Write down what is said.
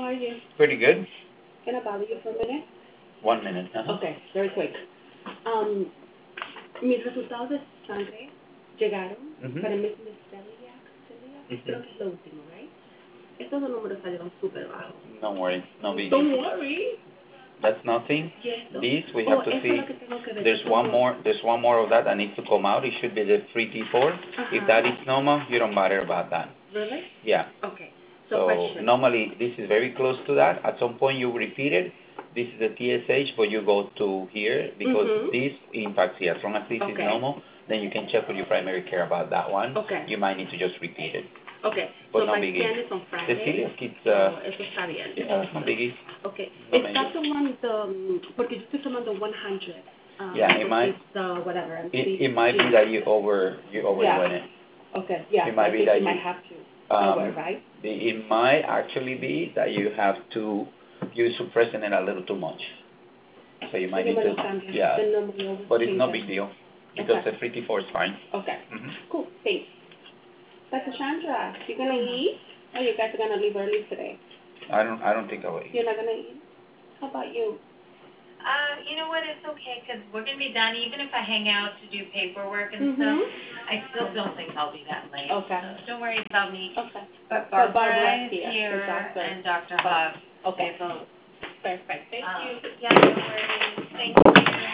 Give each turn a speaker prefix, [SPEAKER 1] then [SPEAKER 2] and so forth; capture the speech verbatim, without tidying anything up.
[SPEAKER 1] are you?
[SPEAKER 2] Pretty good.
[SPEAKER 1] Can I bother you for a minute?
[SPEAKER 2] One minute. Uh-huh.
[SPEAKER 1] Okay, very quick. Um, mis resultados de sangre llegaron
[SPEAKER 2] Mhm.
[SPEAKER 1] para Miss Miss Celiac, Celiac,
[SPEAKER 2] Mhm.
[SPEAKER 1] creo que es lo último, right? Estos dos números salieron súper bajos.
[SPEAKER 2] No worry, no biggie.
[SPEAKER 1] Don't worry.
[SPEAKER 2] That's nothing.
[SPEAKER 1] Yes.
[SPEAKER 2] This we
[SPEAKER 1] Oh,
[SPEAKER 2] have to
[SPEAKER 1] eso es
[SPEAKER 2] see.
[SPEAKER 1] lo que tengo que ver.
[SPEAKER 2] There's one more. There's one more of that that needs to come out. It should be the three T four. If that is normal, you don't bother about that.
[SPEAKER 1] Really?
[SPEAKER 2] Yeah.
[SPEAKER 1] Okay. So,
[SPEAKER 2] So
[SPEAKER 1] question.
[SPEAKER 2] normally this is very close to that. At some point you repeat it. This is the T S H, but you go to here because
[SPEAKER 1] Mhm.
[SPEAKER 2] this impacts here. As long as this is
[SPEAKER 1] Okay.
[SPEAKER 2] normal, then you can check with your primary care about that one.
[SPEAKER 1] Okay.
[SPEAKER 2] You might need to just repeat it.
[SPEAKER 1] Okay.
[SPEAKER 2] But
[SPEAKER 1] So
[SPEAKER 2] no
[SPEAKER 1] my
[SPEAKER 2] biggie.
[SPEAKER 1] scan is on
[SPEAKER 2] The
[SPEAKER 1] Friday.
[SPEAKER 2] celiac, it's
[SPEAKER 1] So
[SPEAKER 2] uh,
[SPEAKER 1] eso está bien.
[SPEAKER 2] yeah, no biggie.
[SPEAKER 1] Okay.
[SPEAKER 2] No
[SPEAKER 1] Is
[SPEAKER 2] major.
[SPEAKER 1] that the one, the, um, porque yo estoy tomando one hundred. Um,
[SPEAKER 2] Yeah, it
[SPEAKER 1] which
[SPEAKER 2] might.
[SPEAKER 1] is, uh, whatever.
[SPEAKER 2] It, it might be that you over you overdoing it.
[SPEAKER 1] Okay, yeah.
[SPEAKER 2] It might
[SPEAKER 1] I
[SPEAKER 2] be
[SPEAKER 1] think
[SPEAKER 2] that
[SPEAKER 1] you might
[SPEAKER 2] you
[SPEAKER 1] have to
[SPEAKER 2] um,
[SPEAKER 1] lower, right?
[SPEAKER 2] the, it might actually be that you have to you're suppressing it a little too much. So you might
[SPEAKER 1] So
[SPEAKER 2] need to
[SPEAKER 1] cambia.
[SPEAKER 2] yeah.
[SPEAKER 1] Then no, we always
[SPEAKER 2] But it's
[SPEAKER 1] change
[SPEAKER 2] no
[SPEAKER 1] it.
[SPEAKER 2] big deal because
[SPEAKER 1] Okay.
[SPEAKER 2] the three T four is fine.
[SPEAKER 1] Okay.
[SPEAKER 2] Mm-hmm.
[SPEAKER 1] Cool. Thanks. Doctor Chandra, you gonna eat? Or you guys are gonna leave early today?
[SPEAKER 2] I don't I don't think I will eat.
[SPEAKER 1] You're not gonna eat? How about you?
[SPEAKER 3] Uh, you know what, it's okay, because we're going to be done, even if I hang out to do paperwork and
[SPEAKER 1] Mhm.
[SPEAKER 3] stuff, I still don't think I'll be that late.
[SPEAKER 1] Okay.
[SPEAKER 3] So don't worry about me.
[SPEAKER 1] Okay.
[SPEAKER 3] But
[SPEAKER 1] But
[SPEAKER 3] Barbara
[SPEAKER 1] Barbara's
[SPEAKER 3] is
[SPEAKER 1] here,
[SPEAKER 3] here,
[SPEAKER 1] the doctor.
[SPEAKER 3] and Doctor
[SPEAKER 1] Oh,
[SPEAKER 3] Huff,
[SPEAKER 1] okay.
[SPEAKER 3] they both.
[SPEAKER 1] Perfect. Thank
[SPEAKER 3] Um,
[SPEAKER 1] you.
[SPEAKER 3] Yeah, no worries. Thank you.